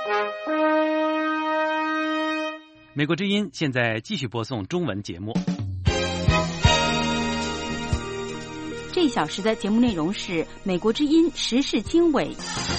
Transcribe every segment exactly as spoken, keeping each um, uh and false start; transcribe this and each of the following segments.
美国之音现在继续播送中文节目。 这一小时的节目内容是美国之音时事经纬。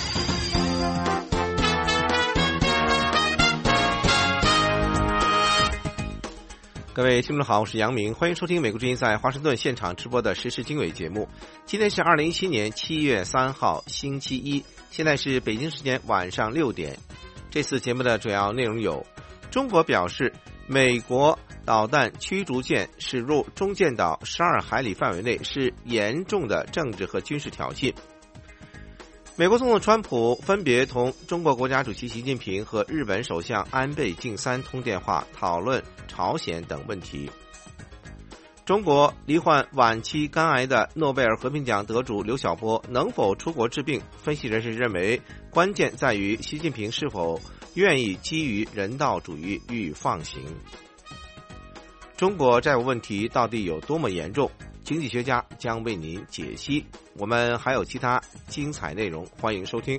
各位听众好，我是杨明，欢迎收听美国之音在华盛顿现场直播的时事经纬节目。今天是二零一七年七月三号星期一，现在是北京时间晚上六点。这次节目的主要内容有：中国表示美国导弹驱逐舰驶入中建岛十二海里范围内是严重的政治和军事挑衅。美国总统川普分别同中国国家主席习近平和日本首相安倍晋三通电话，讨论朝鲜等问题。中国罹患晚期肝癌的诺贝尔和平奖得主刘晓波能否出国治病？分析人士认为，关键在于习近平是否愿意基于人道主义予以放行。中国债务问题到底有多么严重？经济学家将为您解析。我们还有其他精彩内容，欢迎收听。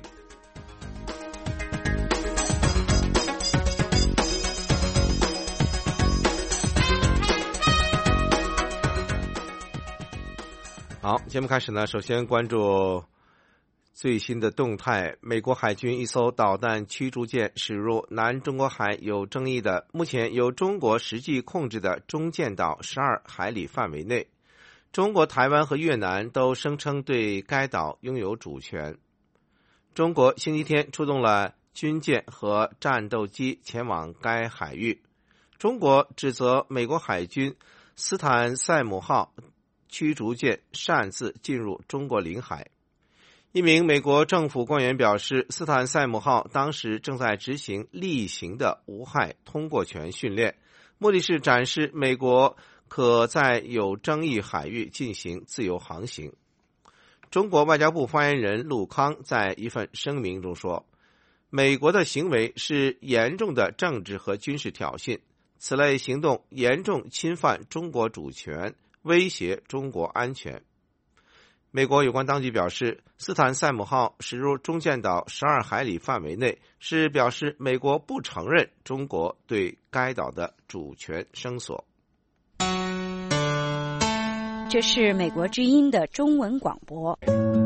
好，节目开始呢，首先关注最新的动态。美国海军一艘导弹驱逐舰驶入南中国海有争议的、目前由中国实际控制的中建岛十二海里范围内。中国、台湾和越南都声称对该岛拥有主权。中国星期天出动了军舰和战斗机前往该海域。中国指责美国海军斯坦塞姆号驱逐舰擅自进入中国领海。一名美国政府官员表示，斯坦塞姆号当时正在执行例行的无害通过权训练，目的是展示美国可在有争议海域进行自由航行。中国外交部发言人陆康在一份声明中说，美国的行为是严重的政治和军事挑衅，此类行动严重侵犯中国主权，威胁中国安全。美国有关当局表示，斯坦塞姆号驶入中建岛十二海里范围内，是表示美国不承认中国对该岛的主权声索。 这是美国之音的中文广播。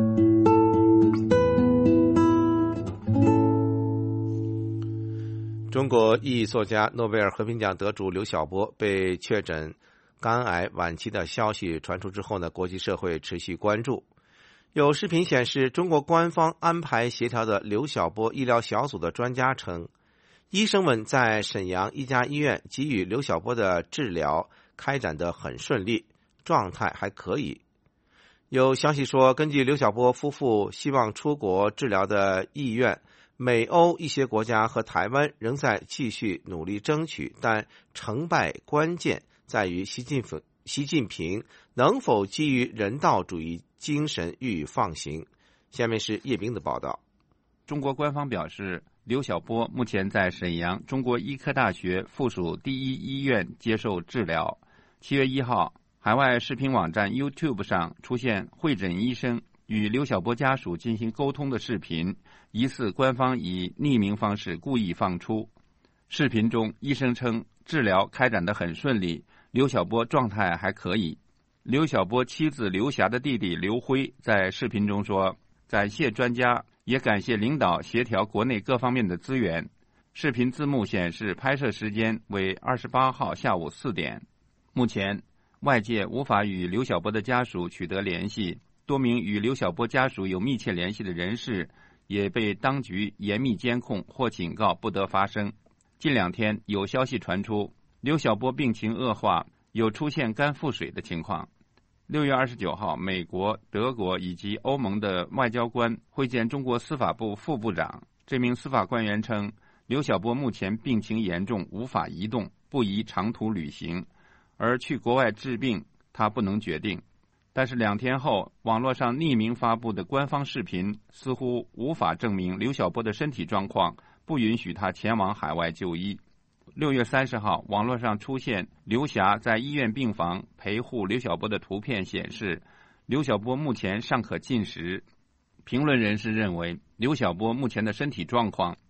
中国意义作家、诺贝尔和平奖得主刘晓波被确诊肝癌晚期的消息传出之后呢，国际社会持续关注。有视频显示，中国官方安排协调的刘晓波医疗小组的专家称，医生们在沈阳一家医院给予刘晓波的治疗开展得很顺利，状态还可以。有消息说，根据刘晓波夫妇希望出国治疗的意愿，美欧一些国家和台湾仍在继续努力争取，但成败关键在于习近平习近平能否基于人道主义精神予以放行。下面是叶冰的报道。 中国官方表示，刘晓波目前在沈阳中国医科大学附属第一医院接受治疗。七月一号，海外视频网站 YouTube 上出现会诊医生与刘晓波家属进行沟通的视频，疑似官方以匿名方式故意放出。视频中，医生称治疗开展得很顺利，刘晓波状态还可以。刘晓波妻子刘霞的弟弟刘辉在视频中说，感谢专家，也感谢领导协调国内各方面的资源。视频字幕显示拍摄时间为二十八号下午四点。目前外界无法与刘晓波的家属取得联系，多名与刘晓波家属有密切联系的人士也被当局严密监控或警告不得发声。近两天有消息传出，刘晓波病情恶化，有出现肝腹水的情况。六月二十九号，美国、德国以及欧盟的外交官会见中国司法部副部长。这名司法官员称，刘晓波目前病情严重，无法移动，不宜长途旅行，而去国外治病他不能决定。但是两天后，网络上匿名发布的官方视频似乎无法证明刘晓波的身体状况，不允许他前往海外就医。六月三十号，网络上出现刘霞在医院病房陪护刘晓波的图片，显示刘晓波目前尚可进食。评论人士认为，刘晓波目前的身体状况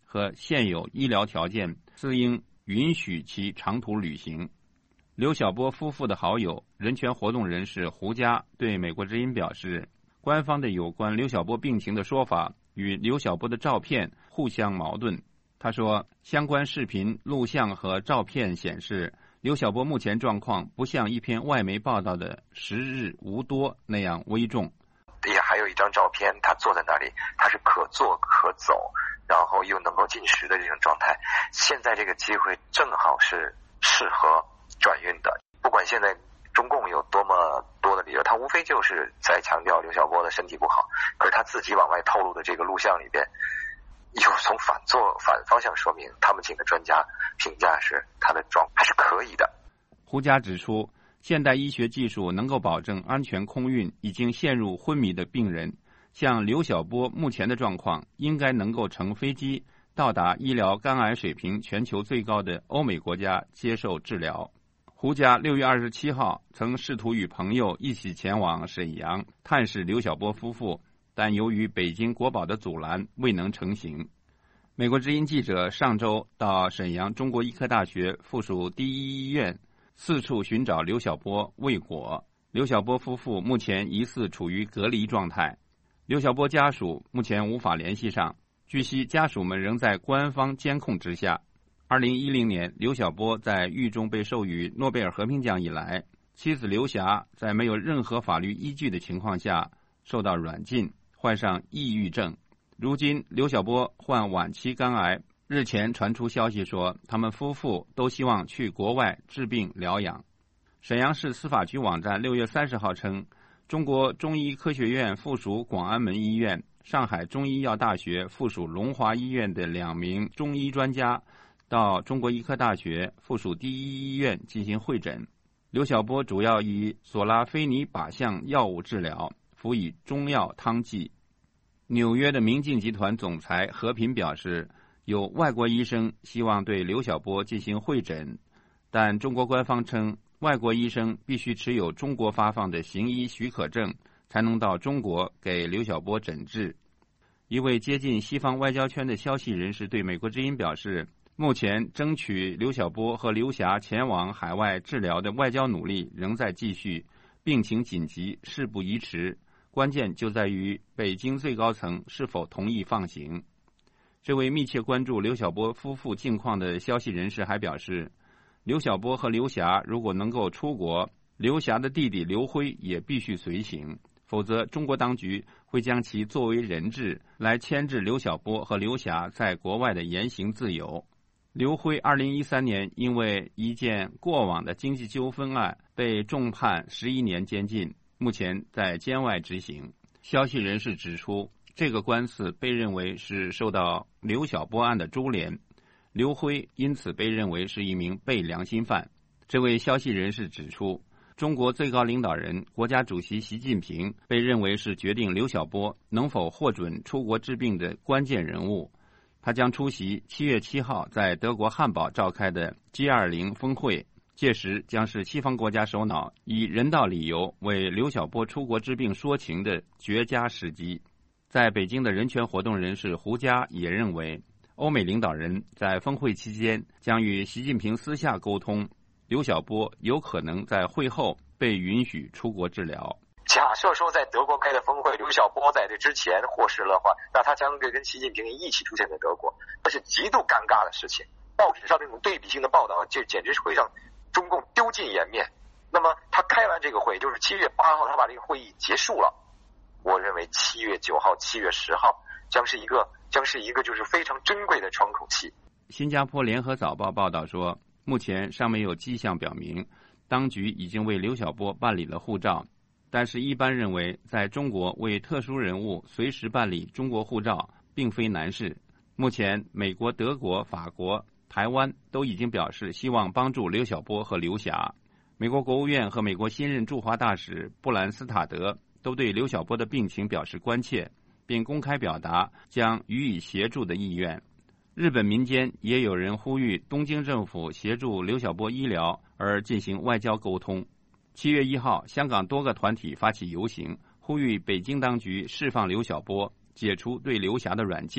和现有医疗条件自应允许其长途旅行。刘晓波夫妇的好友、人权活动人士胡佳对美国之音表示，官方的有关刘晓波病情的说法与刘晓波的照片互相矛盾。他说，相关视频、录像和照片显示，刘晓波目前状况不像一篇外媒报道的时日无多那样危重。 也还有一张照片，他坐在那里，他是可坐可走，然后又能够进食的这种状态。现在这个机会正好是适合转运的。不管现在中共有多么多的理由，他无非就是在强调刘晓波的身体不好，可是他自己往外透露的这个录像里边，又从反做反方向说明，他们请的专家评价是他的状还是可以的。 胡佳指出，现代医学技术能够保证安全空运已经陷入昏迷的病人，像刘晓波目前的状况，应该能够乘飞机到达医疗肝癌水平全球最高的欧美国家接受治疗。胡佳六月二十七号曾试图与朋友一起前往沈阳探视刘晓波夫妇，但由于北京国保的阻拦，未能成行。美国之音记者上周到沈阳中国医科大学附属第一医院四处寻找刘晓波，未果。刘晓波夫妇目前疑似处于隔离状态，刘晓波家属目前无法联系上，据悉家属们仍在官方监控之下。二零一零年，刘晓波在狱中被授予诺贝尔和平奖以来，妻子刘霞在没有任何法律依据的情况下受到软禁，患上抑郁症。如今刘晓波患晚期肝癌，日前传出消息说，他们夫妇都希望去国外治病疗养。沈阳市司法局网站六月三十号称，中国中医科学院附属广安门医院、上海中医药大学附属龙华医院的两名中医专家到中国医科大学附属第一医院进行会诊。刘晓波主要以索拉非尼靶向药物治疗，辅以中药汤剂。纽约的明镜集团总裁何平表示，有外国医生希望对刘晓波进行会诊，但中国官方称，外国医生必须持有中国发放的行医许可证，才能到中国给刘晓波诊治。一位接近西方外交圈的消息人士对美国之音表示，目前争取刘晓波和刘霞前往海外治疗的外交努力仍在继续，病情紧急，事不宜迟，关键就在于北京最高层是否同意放行。这位密切关注刘晓波夫妇近况的消息人士还表示，刘晓波和刘霞如果能够出国，刘霞的弟弟刘辉也必须随行，否则中国当局会将其作为人质来牵制刘晓波和刘霞在国外的言行自由。刘辉二零一三年因为一件过往的经济纠纷案被重判十一年监禁，目前在监外执行。消息人士指出，这个官司被认为是受到刘晓波案的株连，刘辉因此被认为是一名被良心犯。这位消息人士指出，中国最高领导人、国家主席习近平被认为是决定刘晓波能否获准出国治病的关键人物。他将出席七月七号在德国汉堡召开的 G 二十 峰会，届时将是西方国家首脑以人道理由为刘晓波出国治病说情的绝佳时机。在北京的人权活动人士胡佳也认为，欧美领导人在峰会期间将与习近平私下沟通，刘晓波有可能在会后被允许出国治疗。 假设说在德国开的峰会，刘晓波在这之前获释的话，那他将会跟习近平一起出现在德国，这是极度尴尬的事情。报纸上这种对比性的报道，就简直是会让中共丢尽颜面。那么他开完这个会，就是七月八号，他把这个会议结束了。我认为七月九号、七月十号将是一个将是一个就是非常珍贵的窗口期。 新加坡联合早报报道说，目前尚没有迹象表明当局已经为刘晓波办理了护照，但是一般认为在中国为特殊人物随时办理中国护照并非难事。目前美国、德国、法国、台湾都已经表示希望帮助刘晓波和刘霞。美国国务院和美国新任驻华大使布兰斯塔德都对刘晓波的病情表示关切，并公开表达将予以协助的意愿。日本民间也有人呼吁东京政府协助刘晓波医疗而进行外交沟通。七月一号，香港多个团体发起游行，呼吁北京当局释放刘晓波，解除对刘霞的软禁，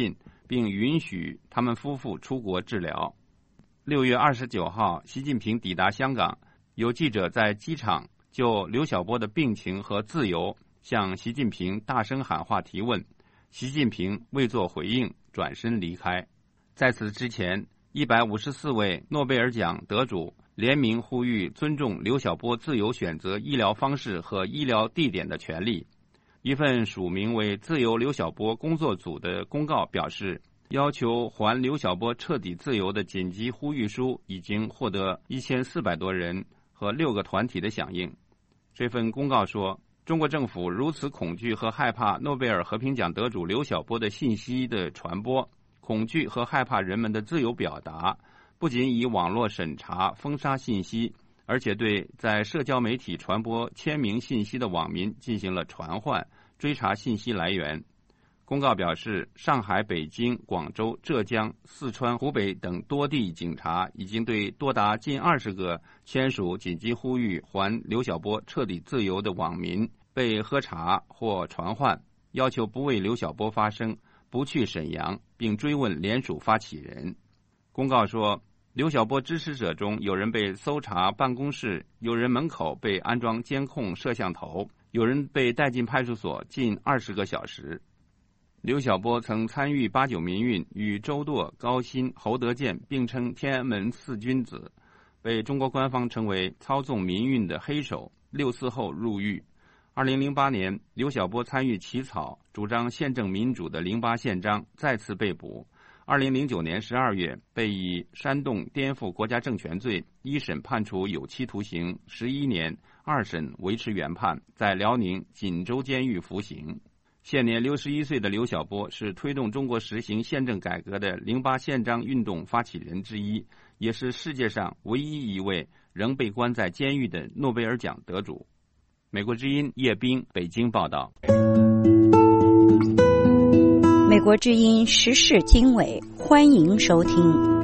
并允许他们夫妇出国治疗。六月二十九号，习近平抵达香港，有记者在机场就刘晓波的病情和自由向习近平大声喊话提问，习近平未作回应，转身离开。在此之前，一百五十四位诺贝尔奖得主联名呼吁尊重刘晓波自由选择医疗方式和医疗地点的权利。一份署名为自由刘晓波工作组的公告表示，要求还刘晓波彻底自由的紧急呼吁书已经获得一千四百多人和六个团体的响应。这份公告说，中国政府如此恐惧和害怕诺贝尔和平奖得主刘晓波的信息的传播，恐惧和害怕人们的自由表达，不仅以网络审查封杀信息，而且对在社交媒体传播签名信息的网民进行了传唤，追查信息来源。公告表示，上海、北京、广州、浙江、四川、湖北等多地警察已经对多达近二十个签署紧急呼吁还刘晓波彻底自由的网民被喝茶或传唤，要求不为刘晓波发声，不去沈阳，并追问联署发起人。公告说，刘晓波支持者中有人被搜查办公室，有人门口被安装监控摄像头，有人被带进派出所近二十个小时。刘晓波曾参与八九民运，与周舵、高新、侯德健并称天安门四君子，被中国官方称为操纵民运的黑手。六四后入狱。二零零八年，刘晓波参与起草主张宪政民主的零八宪章，再次被捕。二零零九年十二月，被以煽动颠覆国家政权罪一审判处有期徒刑十一年，二审维持原判，在辽宁锦州监狱服刑。现年六十一岁的刘晓波是推动中国实行宪政改革的零八宪章运动发起人之一，也是世界上唯一一位仍被关在监狱的诺贝尔奖得主。美国之音叶冰北京报道。 美国之音时事经纬，欢迎收听。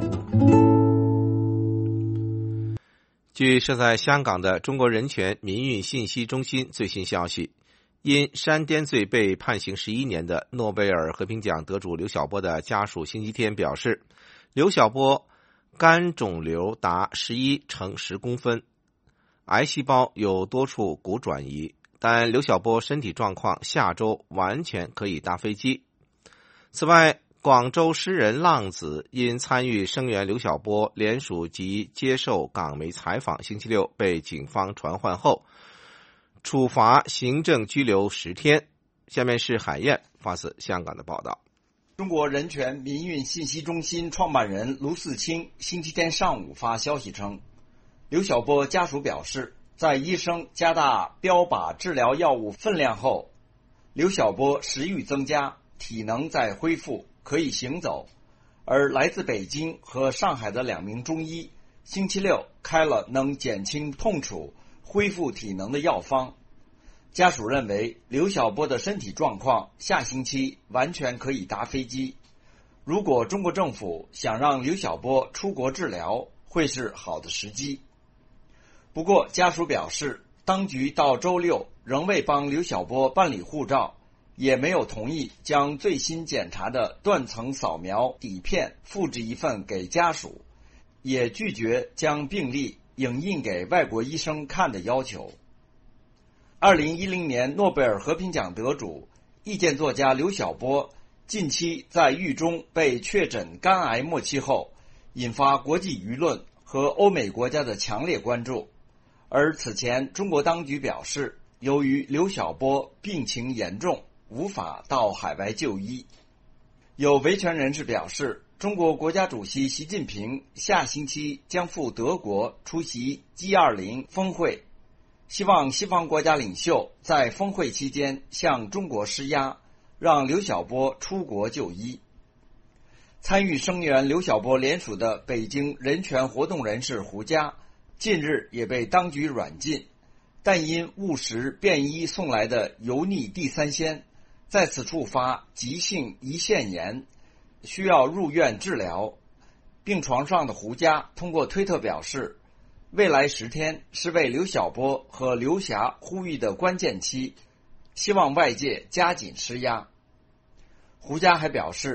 据设在香港的中国人权民运信息中心最新消息，因煽颠罪被判刑十一年的诺贝尔和平奖得主刘晓波的家属星期天表示，刘晓波肝肿瘤达十一乘十公分，癌细胞有多处骨转移，但刘晓波身体状况下周完全可以搭飞机。此外，广州诗人浪子因参与声援刘晓波联署及接受港媒采访，星期六被警方传唤后处罚行政拘留十天。下面是海燕发自香港的报道。 中国人权民运信息中心创办人卢嗣清星期天上午发消息称，刘晓波家属表示，在医生加大标靶治疗药物分量后，刘晓波食欲增加，体能在恢复，可以行走。而来自北京和上海的两名中医星期六开了能减轻痛楚、恢复体能的药方。家属认为刘晓波的身体状况下星期完全可以搭飞机。如果中国政府想让刘晓波出国治疗，会是好的时机。不过家属表示，当局到周六仍未帮刘晓波办理护照，也没有同意将最新检查的断层扫描底片复制一份给家属，也拒绝将病历影印给外国医生看的要求。二零一零年诺贝尔和平奖得主、意见作家刘晓波近期在狱中被确诊肝癌末期后，引发国际舆论和欧美国家的强烈关注。而此前中国当局表示，由于刘晓波病情严重，无法到海外就医。有维权人士表示，中国国家主席习近平下星期将赴德国出席 G 二十 峰会，希望西方国家领袖在峰会期间向中国施压，让刘晓波出国就医。参与声援刘晓波联署的北京人权活动人士胡佳近日也被当局软禁，但因误食便衣送来的油腻地三鲜，再次触发急性胰腺炎，需要入院治疗。病床上的胡佳通过推特表示，未来十天是为刘晓波和刘霞呼吁的关键期，希望外界加紧施压。胡佳还表示，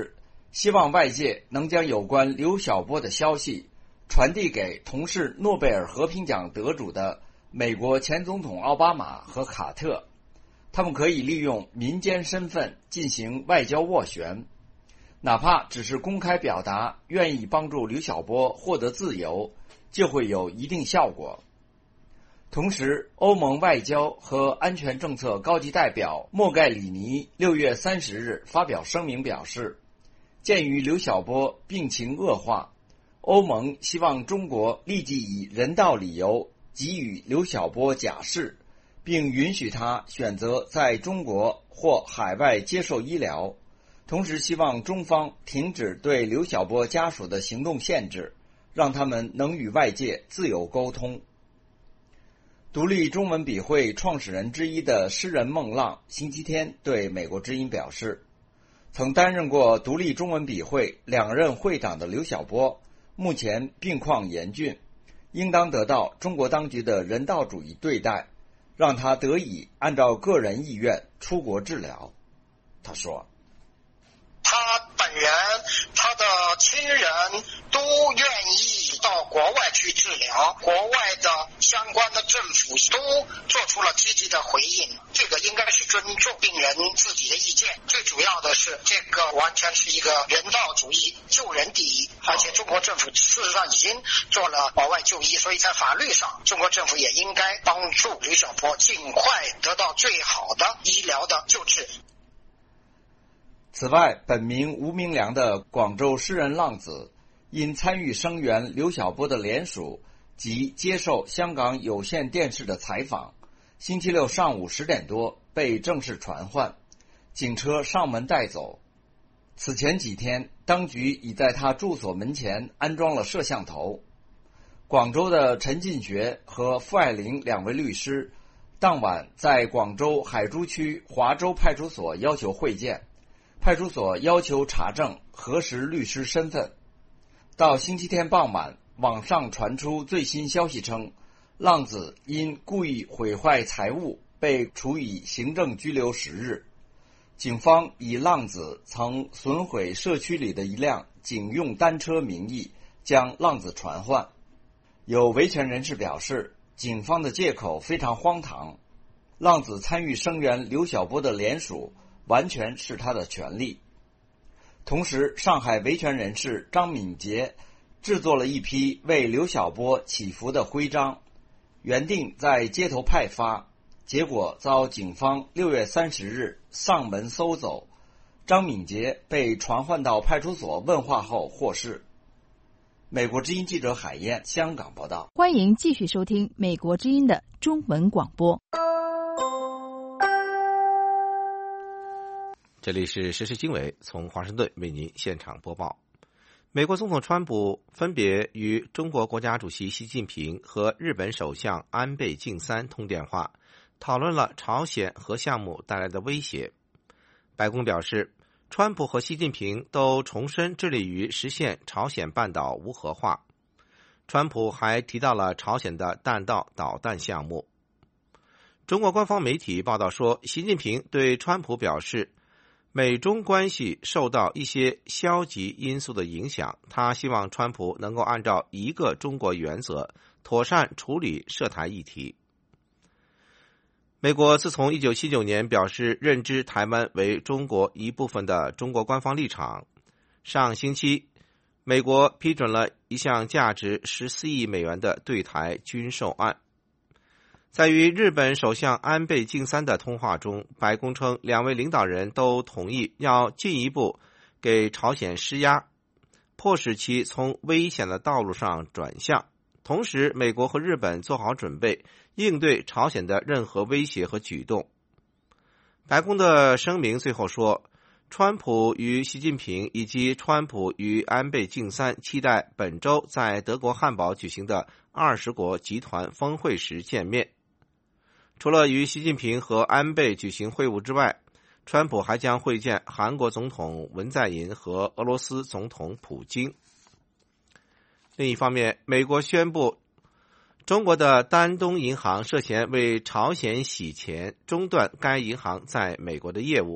希望外界能将有关刘晓波的消息传递给同是诺贝尔和平奖得主的美国前总统奥巴马和卡特，他们可以利用民间身份进行外交斡旋，哪怕只是公开表达愿意帮助刘晓波获得自由，就会有一定效果。同时，欧盟外交和安全政策高级代表莫盖里尼六月三十日发表声明表示，鉴于刘晓波病情恶化，欧盟希望中国立即以人道理由给予刘晓波假释，并允许他选择在中国或海外接受医疗，同时希望中方停止对刘晓波家属的行动限制，让他们能与外界自由沟通。独立中文笔会创始人之一的诗人孟浪星期天对美国之音表示，曾担任过独立中文笔会两任会长的刘晓波目前病况严峻，应当得到中国当局的人道主义对待，让他得以按照个人意愿出国治疗。他说， 他本人他的亲人都愿意到国外去治疗，国外的相关的政府都做出了积极的回应，这个应该是尊重病人自己的意见。最主要的是这个完全是一个人道主义，救人第一，而且中国政府事实上已经做了保外就医，所以在法律上中国政府也应该帮助刘晓波尽快得到最好的医疗的救治。 此外，本名吴明良的广州诗人浪子因参与声援刘晓波的联署及接受香港有线电视的采访，星期六上午十点多被正式传唤，警车上门带走。此前几天，当局已在他住所门前安装了摄像头。广州的陈进学和傅爱玲两位律师当晚在广州海珠区华州派出所要求会见，派出所要求查证核实律师身份。到星期天傍晚，网上传出最新消息称，浪子因故意毁坏财物被处以行政拘留十日。警方以浪子曾损毁社区里的一辆警用单车名义将浪子传唤。有维权人士表示，警方的借口非常荒唐，浪子参与声援刘晓波的联署完全是他的权利。同时，上海维权人士张敏杰制作了一批为刘晓波祈福的徽章，原定在街头派发，结果遭警方六月三十日上门搜走。张敏杰被传唤到派出所问话后获释。美国之音记者海燕香港报道。 欢迎继续收听美国之音的中文广播。 这里是时事经纬，从华盛顿为您现场播报。美国总统川普分别与中国国家主席习近平和日本首相安倍晋三通电话，讨论了朝鲜核项目带来的威胁。白宫表示，川普和习近平都重申致力于实现朝鲜半岛无核化。川普还提到了朝鲜的弹道导弹项目。中国官方媒体报道说，习近平对川普表示，美中关系受到一些消极因素的影响，他希望川普能够按照一个中国原则妥善处理涉台议题。美国自从一九七九年表示认知台湾为中国一部分的中国官方立场，上星期美国批准了一项价值十四亿美元的对台军售案。在与日本首相安倍晋三的通话中，白宫称两位领导人都同意要进一步给朝鲜施压，迫使其从危险的道路上转向。同时，美国和日本做好准备，应对朝鲜的任何威胁和举动。白宫的声明最后说，川普与习近平以及川普与安倍晋三期待本周在德国汉堡举行的二十国集团峰会时见面。除了与习近平和安倍举行会晤之外，川普还将会见韩国总统文在寅和俄罗斯总统普京。另一方面，美国宣布中国的丹东银行涉嫌为朝鲜洗钱，中断该银行在美国的业务，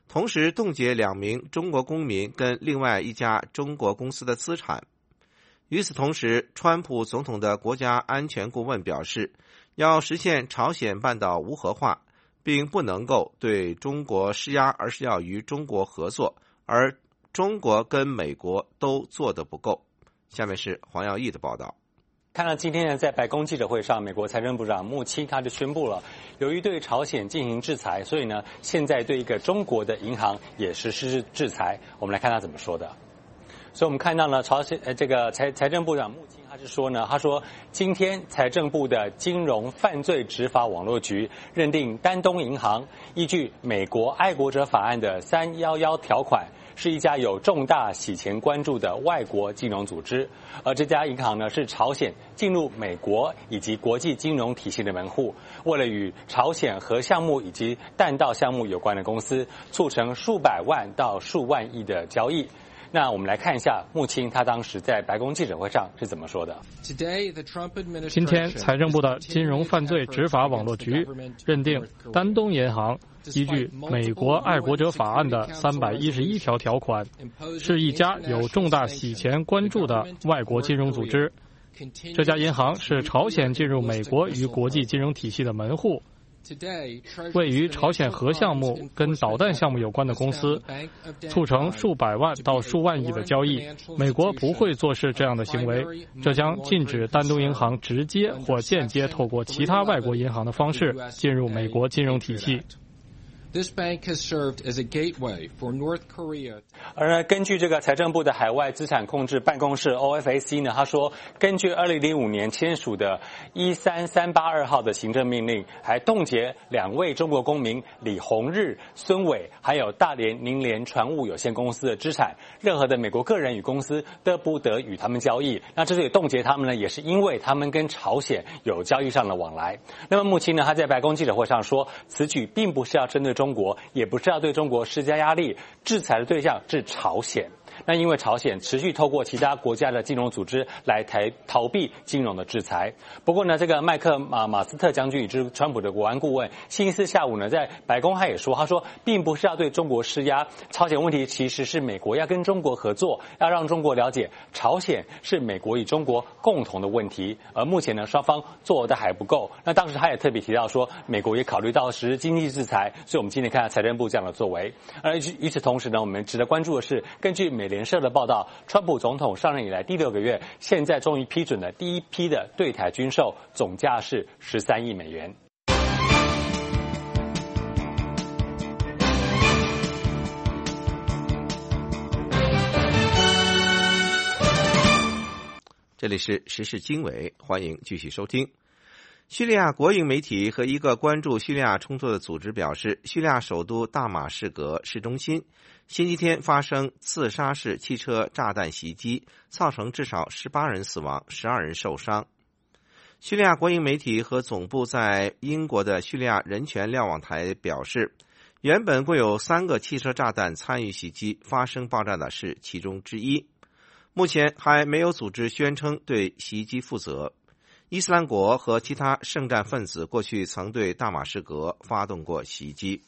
同时冻结两名中国公民跟另外一家中国公司的资产。与此同时，川普总统的国家安全顾问表示，要实现朝鲜半岛无核化，并不能够对中国施压，而是要与中国合作，而中国跟美国都做得不够。下面是黄耀义的报道。 看到今天呢，在白宫记者会上，美国财政部长穆钦他就宣布了，由于对朝鲜进行制裁，所以呢，现在对一个中国的银行也实施制裁。我们来看他怎么说的。所以我们看到呢，朝鲜呃这个财财政部长穆钦他是说呢，他说今天财政部的金融犯罪执法网络局认定丹东银行依据美国爱国者法案的三一一条款，是一家有重大洗钱关注的外国金融组织，而这家银行呢是朝鲜进入美国以及国际金融体系的门户，为了与朝鲜核项目以及弹道项目有关的公司促成数百万到数万亿的交易。那我们来看一下穆钦他当时在白宫记者会上是怎么说的。 今天财政部的金融犯罪执法网络局认定丹东银行依据美国爱国者法案的三百一十一条条款，是一家有重大洗钱关注的外国金融组织。这家银行是朝鲜进入美国与国际金融体系的门户，为与朝鲜核项目跟导弹项目有关的公司促成数百万到数万亿的交易。美国不会坐视这样的行为，这将禁止丹东银行直接或间接透过其他外国银行的方式进入美国金融体系。 This bank has served as a gateway for North Korea. 而呢，根据这个财政部的海外资产控制办公室 O F A C 呢，他说，根据二零零五年签署的一三三八二号的行政命令，还冻结两位中国公民李洪日、孙伟，还有大连宁联船务有限公司的资产，任何的美国个人与公司都不得与他们交易。那这里冻结他们呢，也是因为他们跟朝鲜有交易上的往来。那么穆钦呢，他在白宫记者会上说，此举并不是要针对中国，也不是要对中国施加压力，制裁的对象是朝鲜。那因为朝鲜持续透过其他国家的金融组织来台逃避金融的制裁。不过呢，这个麦克马马斯特将军，也就是川普的国安顾问，星期四下午呢，在白宫他也说，他说并不是要对中国施压，朝鲜问题其实是美国要跟中国合作，要让中国了解朝鲜是美国与中国共同的问题。而目前呢，双方做的还不够。那当时他也特别提到说，美国也考虑到实施经济制裁，所以我们今天看到财政部这样的作为。而与此同时呢，我们值得关注的是，根据美联社的报道，川普总统上任以来第六个月，现在终于批准了第一批的对台军售，总价是十三亿美元。 这里是时事经纬，欢迎继续收听。叙利亚国营媒体和一个关注叙利亚冲突的组织表示，叙利亚首都大马士革市中心星期天发生自杀式汽车炸弹袭击，造成至少十八人死亡，十二人受伤。叙利亚国营媒体和总部在英国的叙利亚人权瞭望台表示，原本共有三个汽车炸弹参与袭击，发生爆炸的是其中之一。目前还没有组织宣称对袭击负责。伊斯兰国和其他圣战分子过去曾对大马士革发动过袭击。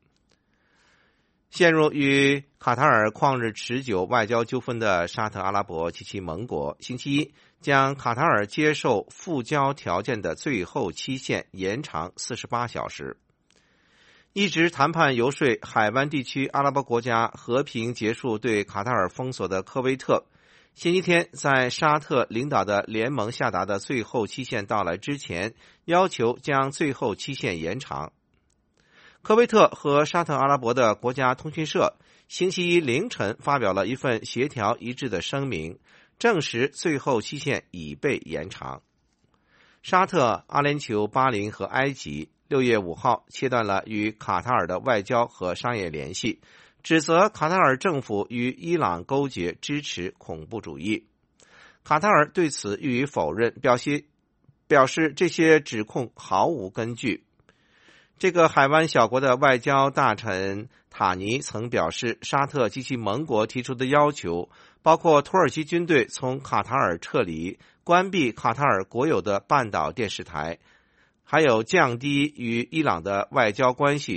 陷入与卡塔尔旷日持久外交纠纷的沙特阿拉伯及其盟国，星期一将卡塔尔接受复交条件的最后期限延长四十八小时。一直谈判游说海湾地区阿拉伯国家和平结束对卡塔尔封锁的科威特，星期天在沙特领导的联盟下达的最后期限到来之前，要求将最后期限延长。科威特和沙特阿拉伯的国家通讯社星期一凌晨发表了一份协调一致的声明，证实最后期限已被延长。沙特、阿联酋、巴林和埃及六月五号切断了与卡塔尔的外交和商业联系，指责卡塔尔政府与伊朗勾结支持恐怖主义。卡塔尔对此予以否认，表示表示这些指控毫无根据。这个海湾小国的外交大臣塔尼曾表示，沙特及其盟国提出的要求包括土耳其军队从卡塔尔撤离，关闭卡塔尔国有的半岛电视台，还有降低与伊朗的外交关系，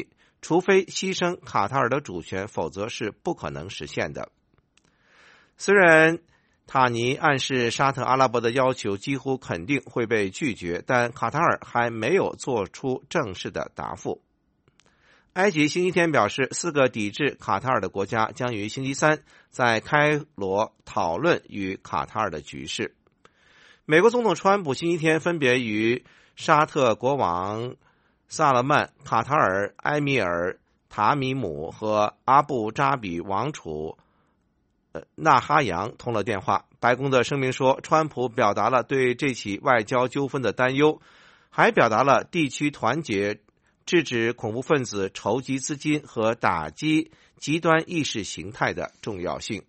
除非牺牲卡塔尔的主权，否则是不可能实现的。虽然塔尼暗示沙特阿拉伯的要求几乎肯定会被拒绝，但卡塔尔还没有做出正式的答复。埃及星期天表示，四个抵制卡塔尔的国家将于星期三在开罗讨论与卡塔尔的局势。美国总统川普星期天分别与沙特国王萨勒曼、卡塔尔埃米尔塔米姆和阿布扎比王储纳哈扬通了电话。白宫的声明说，川普表达了对这起外交纠纷的担忧，还表达了地区团结、制止恐怖分子筹集资金和打击极端意识形态的重要性。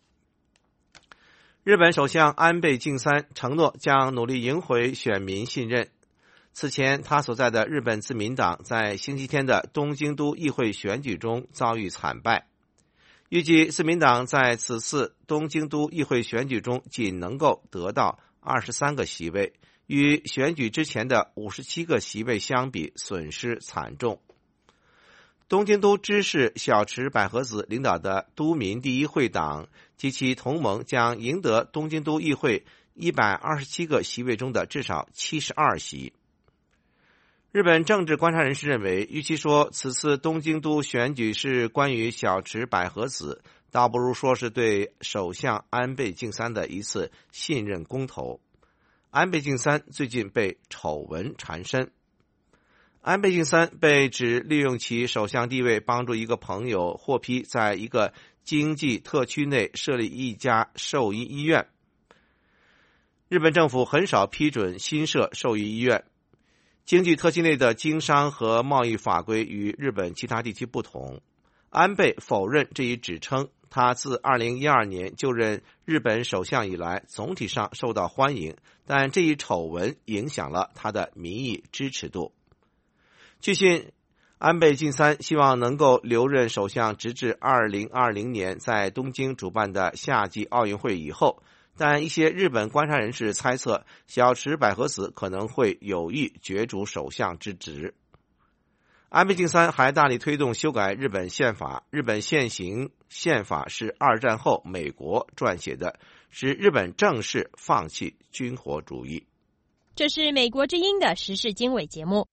日本首相安倍晋三承诺将努力赢回选民信任。此前，他所在的日本自民党在星期天的东京都议会选举中遭遇惨败。预计自民党在此次东京都议会选举中仅能够得到二十三个席位，与选举之前的五十七个席位相比，损失惨重。东京都知事小池百合子领导的都民第一会党及其同盟将赢得东京都议会一百二十七个席位中的至少七十二席。日本政治观察人士认为，与其说此次东京都选举是关于小池百合子，倒不如说是对首相安倍晋三的一次信任公投。安倍晋三最近被丑闻缠身。安倍晋三被指利用其首相地位帮助一个朋友获批在一个经济特区内设立一家兽医医院。日本政府很少批准新设兽医医院。经济特区内的经商和贸易法规与日本其他地区不同。安倍否认这一指称，他自二零一二年就任日本首相以来，总体上受到欢迎，但这一丑闻影响了他的民意支持度。据信，安倍晋三希望能够留任首相直至二零二零年在东京主办的夏季奥运会以后，但一些日本观察人士猜测，小池百合子可能会有意角逐首相之职。安倍晋三还大力推动修改日本宪法，日本现行宪法是二战后美国撰写的，使日本正式放弃军火主义。 这是美国之音的时事经纬节目。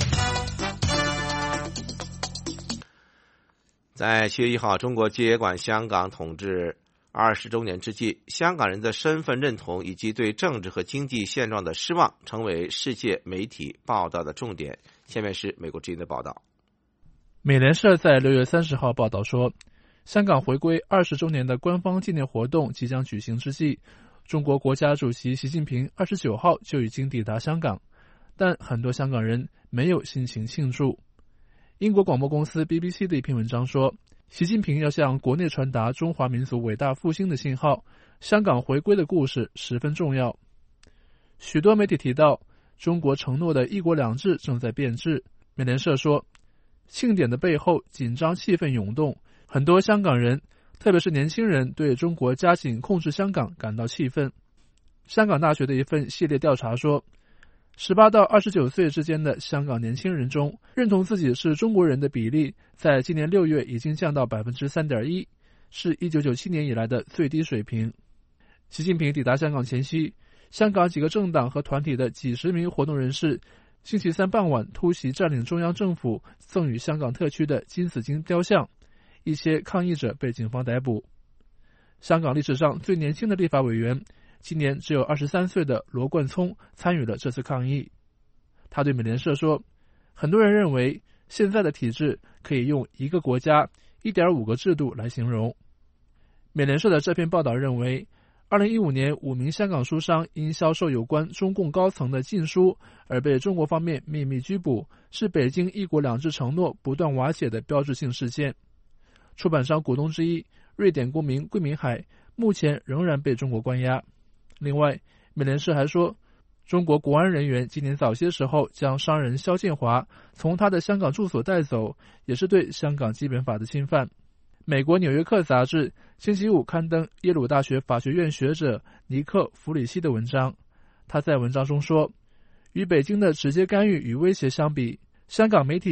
在七月一号，中国接管香港统治二十周年之际，香港人的身份认同以及对政治和经济现状的失望成为世界媒体报道的重点。下面是美国之音的报道。 美联社在六月三十号报道说，香港回归二十周年的官方纪念活动即将举行之际，中国国家主席习近平二十九号就已经抵达香港，但很多香港人没有心情庆祝。英国广播公司 B B C 的一篇文章说，习近平要向国内传达中华民族伟大复兴的信号，香港回归的故事十分重要。许多媒体提到，中国承诺的一国两制正在变质。美联社说，庆典的背后紧张气氛涌动，很多香港人，特别是年轻人，对中国加紧控制香港感到气愤。香港大学的一份系列调查说，十八到二十九岁之间的香港年轻人中，认同自己是中国人的比例在今年六月已经降到 百分之三点一， 是一九九七年以来的最低水平。习近平抵达香港前夕，香港几个政党和团体的几十名活动人士星期三傍晚突袭占领中央政府赠予香港特区的金紫荆雕像，一些抗议者被警方逮捕。香港历史上最年轻的立法委员，今年只有二十三岁的罗冠聪参与了这次抗议。他对美联社说，很多人认为现在的体制可以用一个国家 一点五 个制度来形容。美联社的这篇报道认为，二零一五年五名香港书商因销售有关中共高层的禁书而被中国方面秘密拘捕，是北京一国两制承诺不断瓦解的标志性事件。出版商股东之一瑞典公民桂明海目前仍然被中国关押。另外，美联社还说，中国国安人员今年早些时候将商人肖建华从他的香港住所带走，也是对香港基本法的侵犯。美国纽约客杂志星期五刊登耶鲁大学法学院学者尼克·弗里希的文章，他在文章中说，与北京的直接干预与威胁相比，香港媒体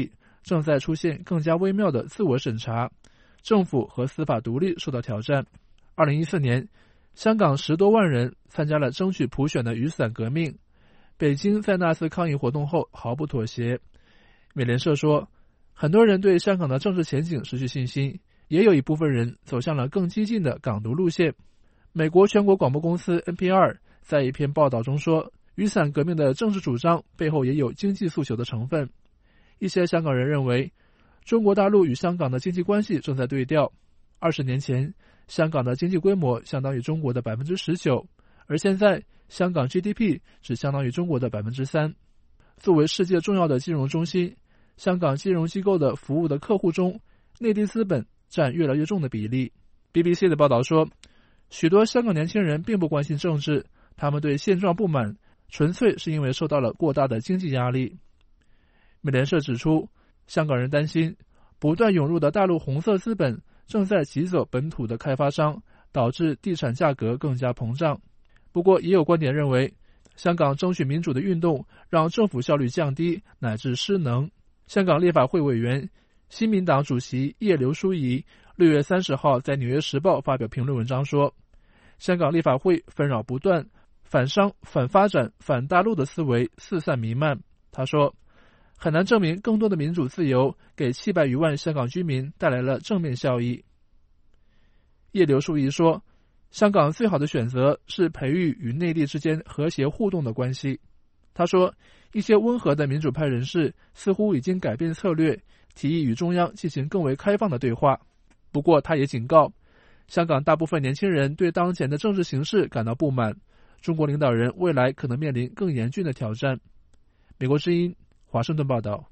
正在出现更加微妙的自我审查，政府和司法独立受到挑战。二零一四年，香港十多万人参加了争取普选的雨伞革命。北京在那次抗议活动后毫不妥协。美联社说，很多人对香港的政治前景失去信心，也有一部分人走向了更激进的港独路线。美国全国广播公司 N P R 在一篇报道中说，雨伞革命的政治主张背后也有经济诉求的成分。一些香港人认为，中国大陆与香港的经济关系正在对调。二十年前，香港的经济规模相当于中国的 百分之十九， 而现在香港 G D P 只相当于中国的 百分之三。 作为世界重要的金融中心，香港金融机构的服务的客户中，内地资本占越来越重的比例。 B B C 的报道说，许多香港年轻人并不关心政治，他们对现状不满，纯粹是因为受到了过大的经济压力。美联社指出，香港人担心不断涌入的大陆红色资本正在挤走本土的开发商，导致地产价格更加膨胀。不过也有观点认为，香港争取民主的运动让政府效率降低乃至失能。香港立法会委员、新民党主席叶刘淑仪六月三十号在《纽约时报》发表评论文章说，香港立法会纷扰不断，反商、反发展、反大陆的思维四散弥漫。他说，很难证明更多的民主自由给七百余万香港居民带来了正面效益。叶刘淑仪说，香港最好的选择是培育与内地之间和谐互动的关系。他说，一些温和的民主派人士似乎已经改变策略，提议与中央进行更为开放的对话。不过他也警告，香港大部分年轻人对当前的政治形势感到不满，中国领导人未来可能面临更严峻的挑战。美国之音华盛顿报道。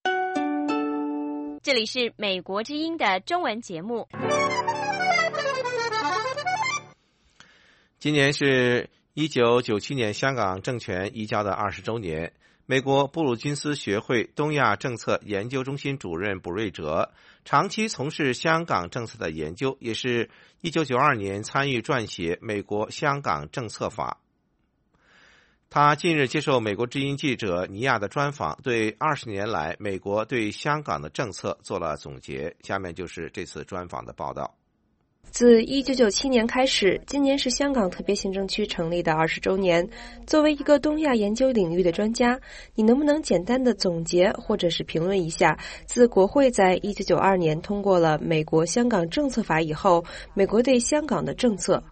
这里是美国之音的中文节目。 今年是一九九七年香港政权移交的二十周年。美国布鲁金斯学会东亚政策研究中心主任卜瑞哲长期从事香港政策的研究，也是一九九二年参与撰写《美国香港政策法》。他近日接受美国之音记者尼亚的专访，对二十年来美国对香港的政策做了总结。下面就是这次专访的报道。 自一九九七年开始，今年是香港特别行政区成立的二十周年。作为一个东亚研究领域的专家，你能不能简单的总结或者是评论一下，自国会在一九九二年通过了《美国香港政策法》以后，美国对香港的政策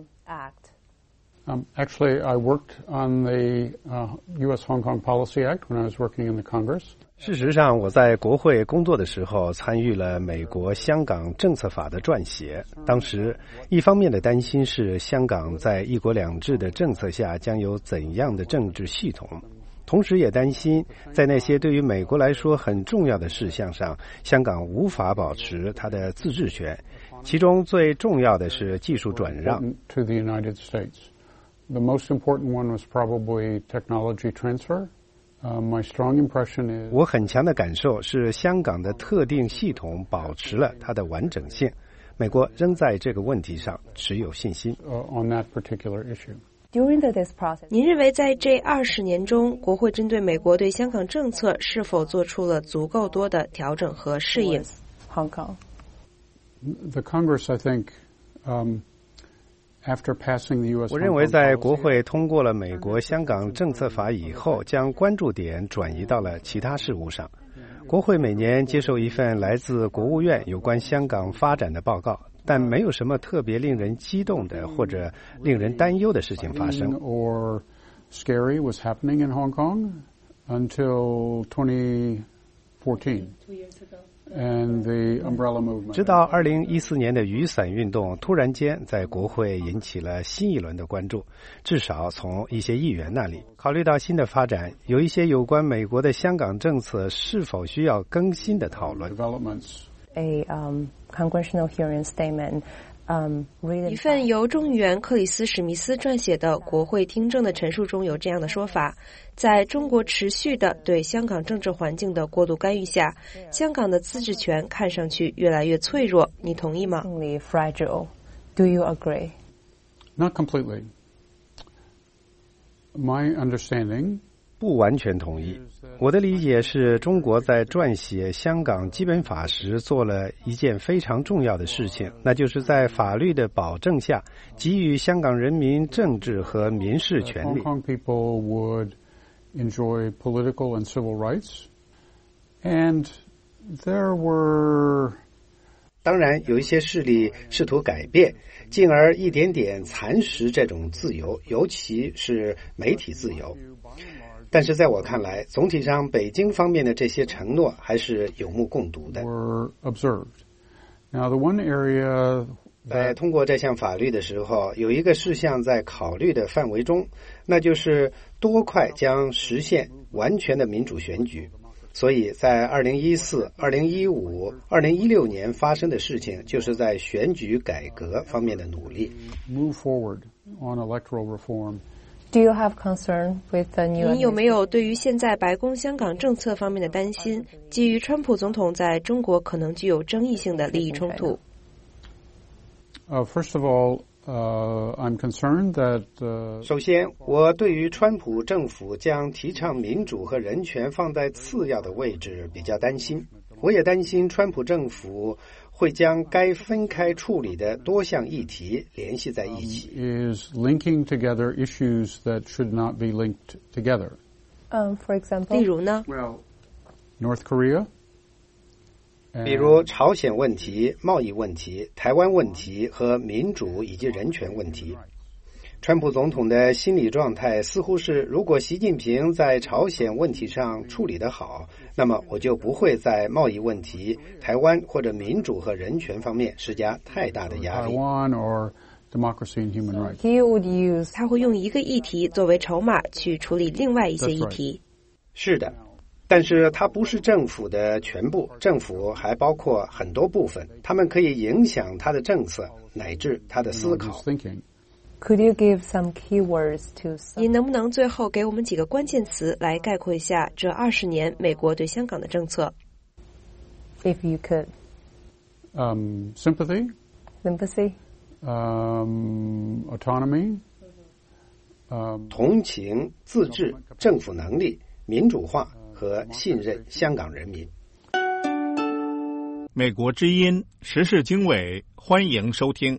？Um, actually, I worked on the uh, U S Hong Kong Policy Act when I was working in the Congress. 事实上，我在国会工作的时候，参与了美国香港政策法的撰写。当时，一方面的担心是香港在一国两制的政策下将有怎样的政治系统，同时也担心在那些对于美国来说很重要的事项上，香港无法保持它的自治权。其中最重要的是技术转让。 To the United States.The most important one was probably technology transfer. Uh, my strong impression is 我很强的感受是香港的特定系统保持了它的完整性，美国仍在这个问题上持有信心。 Uh, on that particular issue. During this process, 您认为在这二十年中，国会针对美国对香港政策是否做出了足够多的调整和适应 ？Hong Kong. The Congress, I think, um, 我认为在国会通过了美国香港政策法以后，将关注点转移到了其他事务上。国会每年接受一份来自国务院有关香港发展的报告，但没有什么特别令人激动的或者令人担忧的事情发生。 Or scary was happening in Hong Kong until twenty fourteen. And the umbrella movement. 直到二零一四年的雨伞运动突然间在国会引起了新一轮的关注，至少从一些议员那里。考虑到新的发展，有一些有关美国的香港政策是否需要更新的讨论。 A um, congressional hearing statement.一份由众议员克里斯·史密斯撰写的国会听证的陈述中有这样的说法：在中国持续的对香港政治环境的过度干预下，香港的自治权看上去越来越脆弱。你同意吗 ？Fragile. Do you agree? Not completely. My understanding 不完全同意。我的理解是中国在撰写香港基本法时做了一件非常重要的事情，那就是在法律的保证下给予香港人民政治和民事权利。 Hong Kong people would enjoy political and civil rights, and there were 当然有一些势力试图改变，进而一点点蚕食这种自由，尤其是媒体自由。但是在我看来，总体上北京方面的这些承诺还是有目共睹的。在通过这项法律的时候，有一个事项在考虑的范围中，那就是多快将实现完全的民主选举。所以在二零一四、二零一五、二零一六年发生的事情，就是在选举改革方面的努力。 Move forward on electoral reform. Do you have concern with the new? 您有没有对于现在白宫香港政策方面的担心，基于川普总统在中国可能具有争议性的利益冲突？ Uh, first of all, uh, I'm concerned that. Uh, 首先，我对于川普政府将提倡民主和人权放在次要的位置比较担心。我也担心川普政府会将该分开处理的多项议题联系在一起。 Is linking together issues that should not be linked together. Um, for example, 例如呢 Well, North Korea. 比如朝鲜问题、贸易问题、台湾问题和民主以及人权问题。川普总统的心理状态似乎是，如果习近平在朝鲜问题上处理得好，那么我就不会在贸易问题、台湾或者民主和人权方面施加太大的压力。 He would use 他会用一个议题作为筹码去处理另外一些议题。 是的，但是它不是政府的全部，政府还包括很多部分，他们可以影响他的政策乃至他的思考。 Could you give some keywords to some? 您能不能最后给我们几个关键词来概括一下这二十年美国对香港的政策 ？If you could. Um, sympathy. Sympathy. Um, autonomy. Um, 同情、自治、政府能力、民主化和信任香港人民。 美国之音时事经纬，欢迎收听。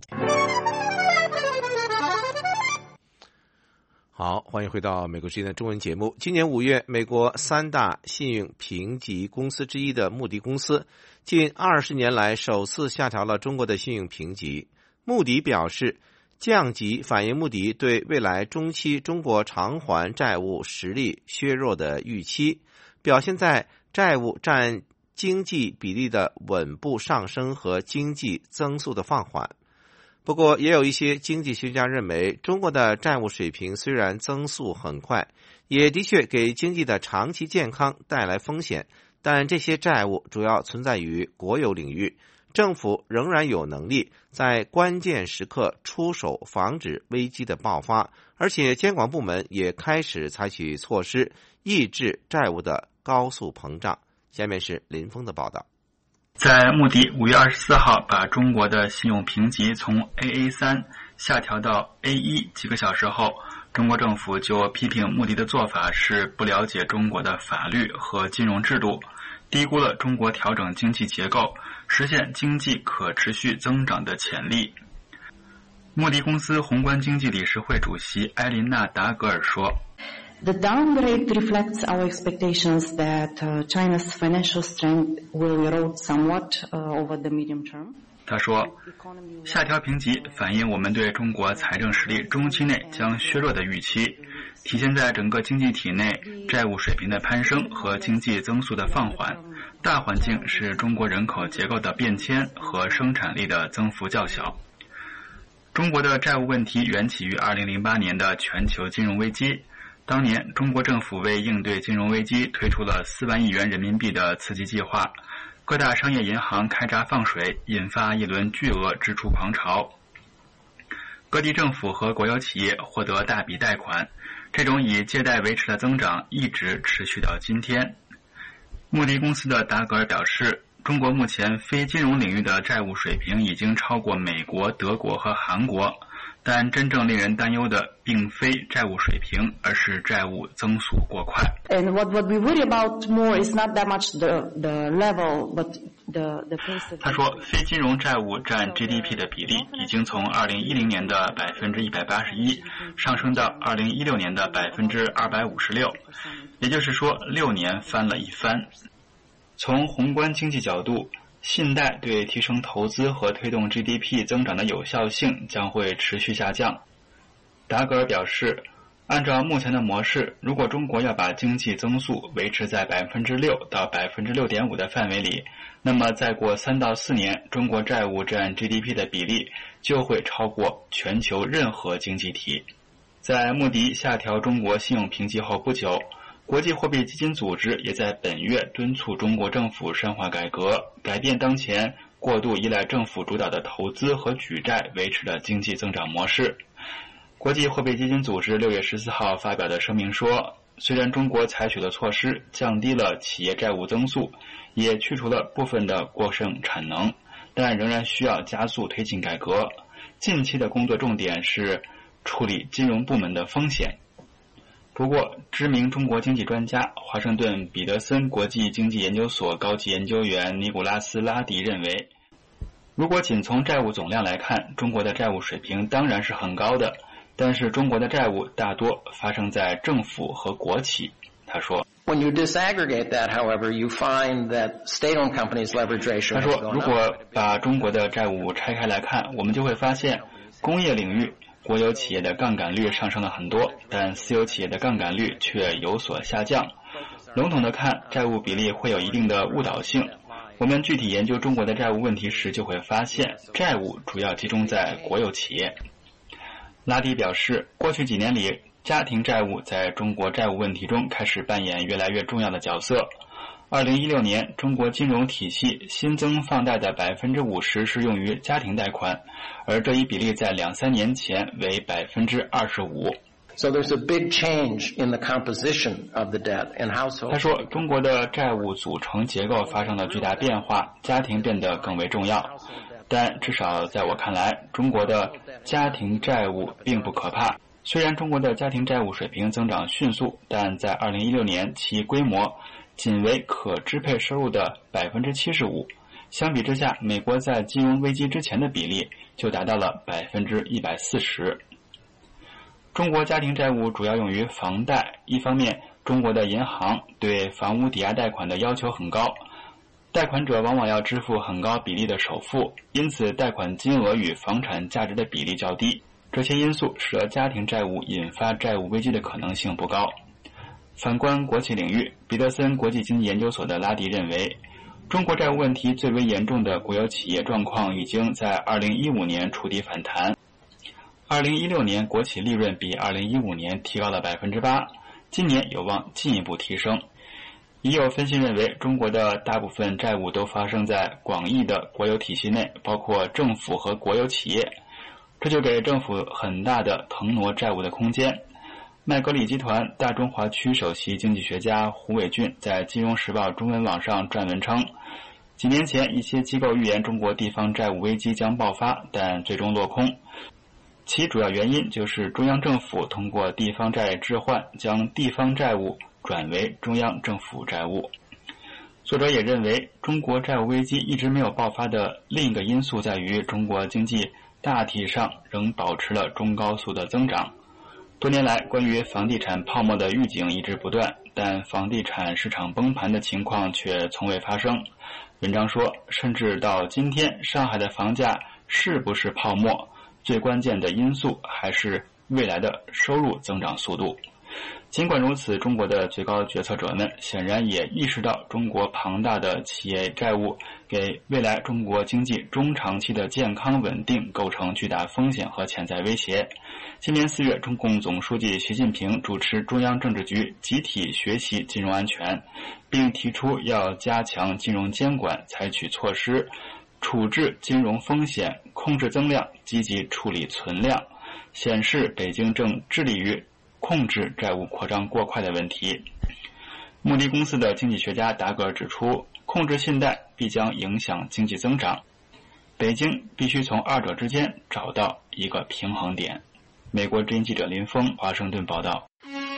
好，欢迎回到美国之音的中文节目。今年五月，美国三大信用评级公司之一的穆迪公司，近二十年来首次下调了中国的信用评级。穆迪表示，降级反映穆迪对未来中期中国偿还债务实力削弱的预期，表现在债务占经济比例的稳步上升和经济增速的放缓。不过，也有一些经济学家认为，中国的债务水平虽然增速很快，也的确给经济的长期健康带来风险，但这些债务主要存在于国有领域，政府仍然有能力在关键时刻出手防止危机的爆发，而且监管部门也开始采取措施抑制债务的高速膨胀。下面是林峰的报道。 在穆迪五月二十四号把中国的信用评级从 A A 三 下调到 A 一 几个小时后，中国政府就批评穆迪的做法是不了解中国的法律和金融制度，低估了中国调整经济结构、实现经济可持续增长的潜力。穆迪公司宏观经济理事会主席埃琳娜·达格尔说 The downgrade reflects our expectations that uh, China's financial strength will erode somewhat uh, over the medium term. 他说，下调评级反映我们对中国财政实力中期内将削弱的预期，体现在整个经济体内债务水平的攀升和经济增速的放缓。大环境是中国人口结构的变迁和生产力的增幅较小。中国的债务问题缘起于二零零八年的全球金融危机。当年，中国政府为应对金融危机推出了四万亿元人民币的刺激计划，各大商业银行开闸放水，引发一轮巨额支出狂潮。各地政府和国有企业获得大笔贷款，这种以借贷维持的增长一直持续到今天。穆迪公司的达格尔表示，中国目前非金融领域的债务水平已经超过美国、德国和韩国。 但真正令人担忧的并非债务水平，而是债务增速过快。 And what what we worry about more is not that much the the level, but the the pace of. 他说，非金融债务占 G D P 的比例已经从二零一零年的百分之一百八十一上升到二零一六年的百分之二百五十六，也就是说，六年翻了一番。从宏观经济角度，信贷对提升投资和推动 G D P 增长的有效性将会持续下降。达格尔表示，按照目前的模式，如果中国要把经济增速维持在百分之六到百分之六点五的范围里，那么再过三到四年，中国债务占 G D P 的比例就会超过全球任何经济体。在穆迪下调中国信用评级后不久，国际货币基金组织也在本月敦促中国政府深化改革，改变当前过度依赖政府主导的投资和举债维持的经济增长模式。国际货币基金组织六月十四号发表的声明说，虽然中国采取的措施降低了企业债务增速，也去除了部分的过剩产能，但仍然需要加速推进改革。近期的工作重点是处理金融部门的风险。不过，知名中国经济专家、华盛顿彼得森国际经济研究所高级研究员尼古拉斯·拉迪认为，如果仅从债务总量来看，中国的债务水平当然是很高的，但是中国的债务大多发生在政府和国企。他说 When you disaggregate that, however, you find that state-owned companies' leverage ratio. 他说，如果把中国的债务拆开来看，我们就会发现，工业领域国有企业的杠杆率上升了很多，但私有企业的杠杆率却有所下降。笼统的看，债务比例会有一定的误导性。我们具体研究中国的债务问题时，就会发现债务主要集中在国有企业。拉迪表示，过去几年里，家庭债务在中国债务问题中开始扮演越来越重要的角色。二零一六年，中国金融体系新增放贷的百分之五十是用于家庭贷款，而这一比例在两三年前为百分之二十五。 So there's a big change in the composition of the debt in households. 他说，中国的债务组成结构发生了巨大变化，家庭变得更为重要。但至少在我看来，中国的家庭债务并不可怕。虽然中国的家庭债务水平增长迅速，但在二零一六年其规模仅为可支配收入的百分之七十五。相比之下，美国在金融危机之前的比例就达到了百分之一百四十。中国家庭债务主要用于房贷，一方面，中国的银行对房屋抵押贷款的要求很高，贷款者往往要支付很高比例的首付，因此贷款金额与房产价值的比例较低。这些因素使得家庭债务引发债务危机的可能性不高。反观国企领域，彼得森国际经济研究所的拉迪认为，中国债务问题最为严重的国有企业状况已经在二零一五年触底反弹。二零一六年国企利润比二零一五年提高了百分之八，今年有望进一步提升。已有分析认为，中国的大部分债务都发生在广义的国有体系内，包括政府和国有企业，这就给政府很大的腾挪债务的空间。麦格理集团大中华区首席经济学家胡伟俊在《金融时报》中文网上撰文称，几年前一些机构预言中国地方债务危机将爆发，但最终落空。其主要原因就是中央政府通过地方债置换，将地方债务转为中央政府债务。作者也认为，中国债务危机一直没有爆发的另一个因素在于中国经济大体上仍保持了中高速的增长。多年来，关于房地产泡沫的预警一直不断，但房地产市场崩盘的情况却从未发生。文章说，甚至到今天，上海的房价是不是泡沫，最关键的因素还是未来的收入增长速度。尽管如此，中国的最高决策者们显然也意识到中国庞大的企业债务给未来中国经济中长期的健康稳定构成巨大风险和潜在威胁。今年四月，中共总书记习近平主持中央政治局集体学习金融安全，并提出要加强金融监管，采取措施处置金融风险，控制增量，积极处理存量，显示北京正致力于控制债务扩张过快的问题。穆迪公司的经济学家达格尔指出，控制信贷必将影响经济增长。 北京必须从二者之间找到一个平衡点。美国之音记者林峰，华盛顿报道。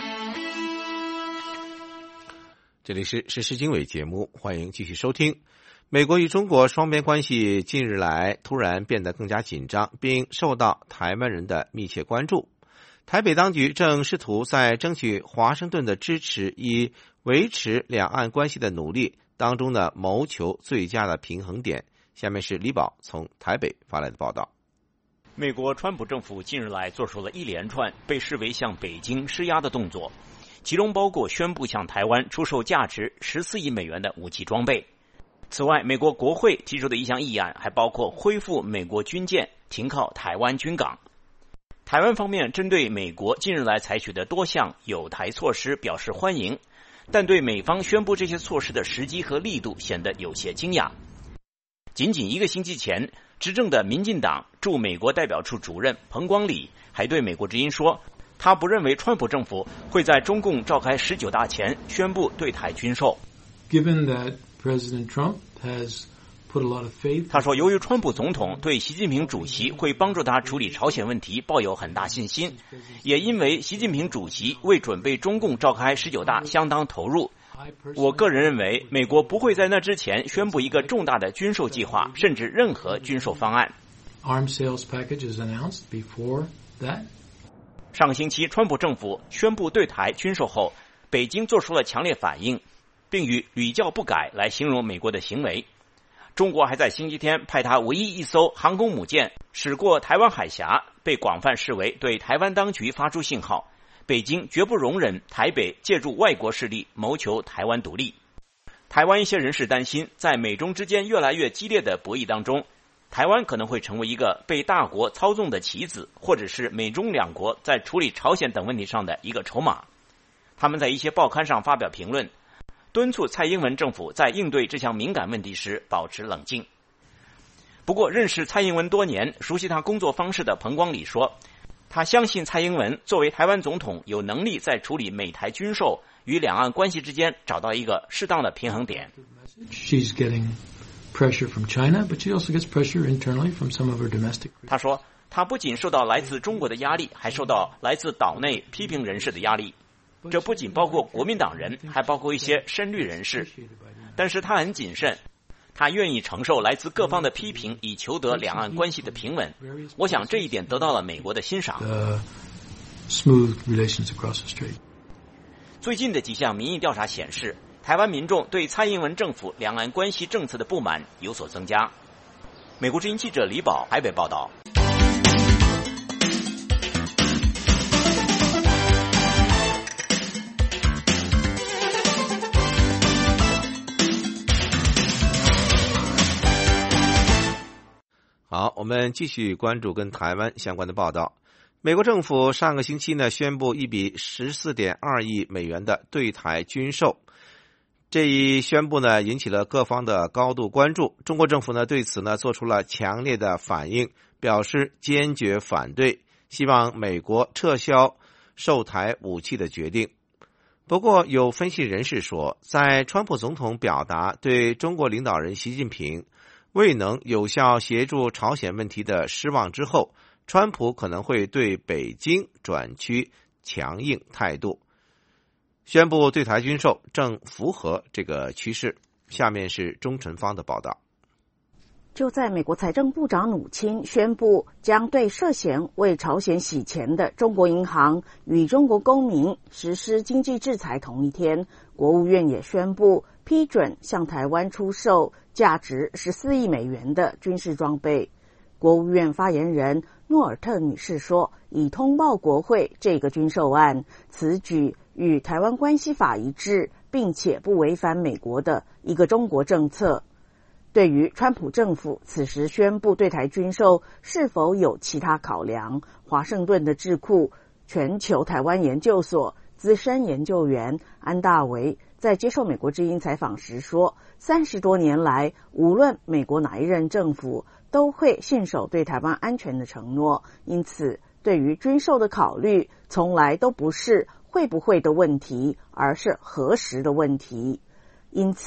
这里是时事经纬节目，欢迎继续收听。美国与中国双边关系近日来突然变得更加紧张，并受到台湾人的密切关注。台北当局正试图在争取华盛顿的支持，以维持两岸关系的努力当中呢，谋求最佳的平衡点。下面是李宝从台北发来的报道。 美国川普政府近日来做出了一连串被视为向北京施压的动作，其中包括宣布向台湾出售价值十四亿美元的武器装备。此外，美国国会提出的一项议案还包括恢复美国军舰停靠台湾军港。台湾方面针对美国近日来采取的多项友台措施表示欢迎，但对美方宣布这些措施的时机和力度显得有些惊讶。仅仅一个星期前，执政的民进党驻美国代表处主任彭光礼还对美国之音说，他不认为川普政府会在中共召开十九大前宣布对台军售。 Given that President Trump has put a lot of faith， 他说，由于川普总统对习近平主席会帮助他处理朝鲜问题抱有很大信心，也因为习近平主席为准备中共召开十九大相当投入，我个人认为美国不会在那之前宣布一个重大的军售计划，甚至任何军售方案。 Arms sales package is announced before that。 上个星期川普政府宣布对台军售后，北京做出了强烈反应，并以屡教不改来形容美国的行为。中国还在星期天派他唯一一艘航空母舰驶过台湾海峡，被广泛视为对台湾当局发出信号，北京绝不容忍台北借助外国势力谋求台湾独立。台湾一些人士担心，在美中之间越来越激烈的博弈当中，台湾可能会成为一个被大国操纵的棋子，或者是美中两国在处理朝鲜等问题上的一个筹码。他们在一些报刊上发表评论，敦促蔡英文政府在应对这项敏感问题时保持冷静。不过，认识蔡英文多年、熟悉他工作方式的彭光礼说，他相信蔡英文作为台湾总统有能力在处理美台军售与两岸关系之间找到一个适当的平衡点。 She's getting pressure from China, but she also gets pressure internally from some of her domestic. 他说，他不仅受到来自中国的压力，还受到来自岛内批评人士的压力。这不仅包括国民党人，还包括一些深绿人士。但是他很谨慎，他愿意承受来自各方的批评，以求得两岸关系的平稳。我想这一点得到了美国的欣赏。 Smooth relations across the strait. 最近的几项民意调查显示，台湾民众对蔡英文政府两岸关系政策的不满有所增加。美国之音记者李宝台北报道。 好，我们继续关注跟台湾相关的报道。美国政府上个星期呢宣布一笔 十四点二亿美元的对台军售，这一宣布呢引起了各方的高度关注。中国政府呢对此呢做出了强烈的反应，表示坚决反对，希望美国撤销售台武器的决定。不过有分析人士说，在川普总统表达对中国领导人习近平未能有效协助朝鲜问题的失望之后，川普可能会对北京转趋强硬态度，宣布对台军售正符合这个趋势。下面是钟晨芳的报道。 就在美国财政部长努钦宣布将对涉嫌为朝鲜洗钱的中国银行与中国公民实施经济制裁同一天，国务院也宣布批准向台湾出售价值十四亿美元的军事装备。国务院发言人诺尔特女士说，已通报国会这个军售案，此举与台湾关系法一致，并且不违反美国的一个中国政策。对于川普政府此时宣布对台军售是否有其他考量，华盛顿的智库全球台湾研究所资深研究员安大维在接受美国之音采访时说，三十多年来，无论美国哪一任政府都会信守对台湾安全的承诺，因此对于军售的考虑从来都不是会不会的问题，而是何时的问题。因此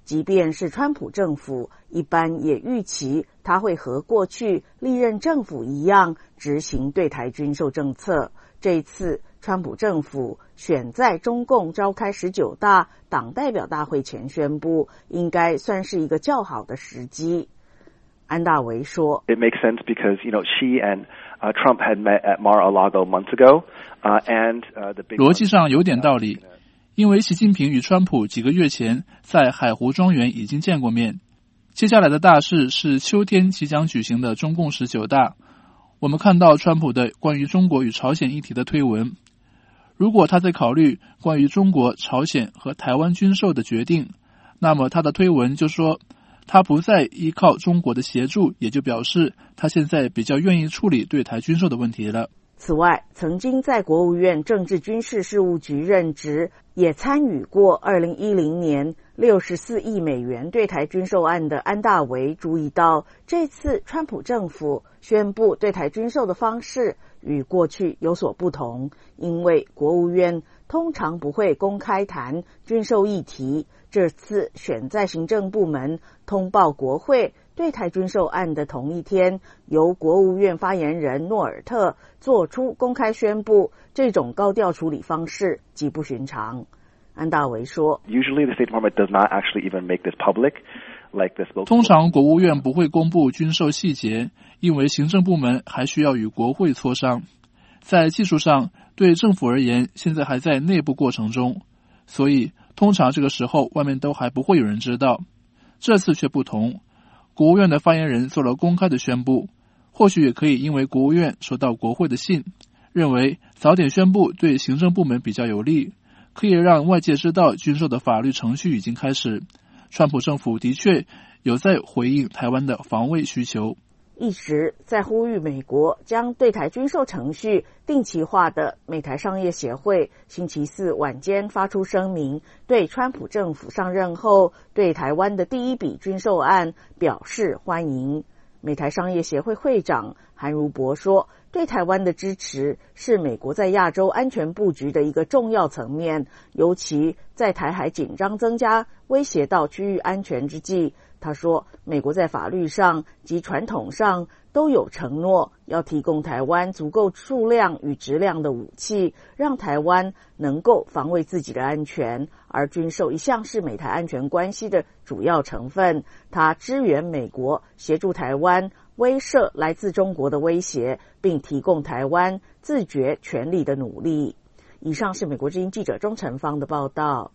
即便是川普政府，一般也预期他会和过去历任政府一样执行对台军售政策。这一次，川普政府选在中共召开十九大党代表大会前宣布，应该算是一个较好的时机。安大维说 It makes sense because, you know, she and uh, Trump had met at Mar-a-Lago months ago, uh, and uh, the big... 逻辑上有点道理，因为习近平与川普几个月前在海湖庄园已经见过面。接下来的大事是秋天即将举行的中共十九大。我们看到川普的关于中国与朝鲜议题的推文，如果他在考虑关于中国、朝鲜和台湾军售的决定，那么他的推文就说他不再依靠中国的协助，也就表示他现在比较愿意处理对台军售的问题了。 此外，曾经在国务院政治军事事务局任职，也参与过二零一零年六十四亿美元对台军售案的安大维注意到，这次川普政府宣布对台军售的方式与过去有所不同，因为国务院通常不会公开谈军售议题，这次选在行政部门通报国会对台军售案的同一天，由国务院发言人诺尔特做出公开宣布，这种高调处理方式极不寻常。安大维说 Usually the State Department does not actually even make this public, like the spokesperson. 通常国务院不会公布军售细节，因为行政部门还需要与国会磋商。在技术上，对政府而言，现在还在内部过程中，所以通常这个时候外面都还不会有人知道。这次却不同，国务院的发言人做了公开的宣布，或许也可以因为国务院收到国会的信，认为早点宣布对行政部门比较有利，可以让外界知道军售的法律程序已经开始。川普政府的确有在回应台湾的防卫需求。 一直在呼吁美国将对台军售程序定期化的美台商业协会星期四晚间发出声明，对川普政府上任后对台湾的第一笔军售案表示欢迎。美台商业协会会长韩如博说，对台湾的支持是美国在亚洲安全布局的一个重要层面，尤其在台海紧张增加威胁到区域安全之际。他说，美国在法律上及传统上都有承诺要提供台湾足够数量与质量的武器，让台湾能够防卫自己的安全，而军售一向是美台安全关系的主要成分。他支援美国协助台湾威慑来自中国的威胁，并提供台湾自决权利的努力。以上是美国之音记者钟成芳的报道。